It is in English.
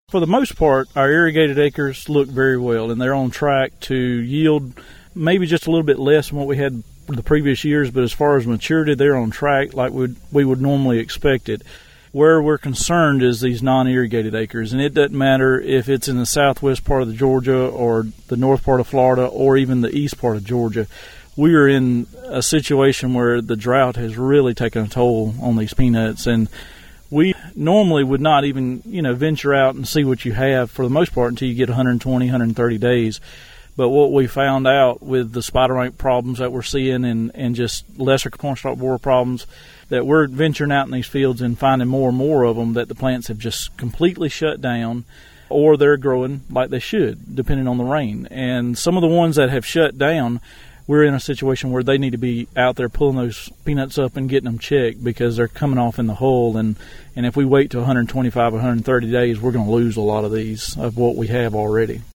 For the most part, our irrigated acres look very well, and they're on track to yield maybe just a little bit less than what we had the previous years, but as far as maturity, they're on track like we would normally expect it. Where we're concerned is these non-irrigated acres, and it doesn't matter if it's in the southwest part of the Georgia or the north part of Florida or even the east part of Georgia. We are in a situation where the drought has really taken a toll on these peanuts, and we normally would not even, venture out and see what you have for the most part until you get 120, 130 days. But what we found out with the spider mite problems that we're seeing and just lesser cornstalk borer problems, that we're venturing out in these fields and finding more and more of them that the plants have just completely shut down, or they're growing like they should, depending on the rain. And some of the ones that have shut down, we're in a situation where they need to be out there pulling those peanuts up and getting them checked because they're coming off in the hull. And if we wait to 125, 130 days, we're going to lose a lot of these, of what we have already.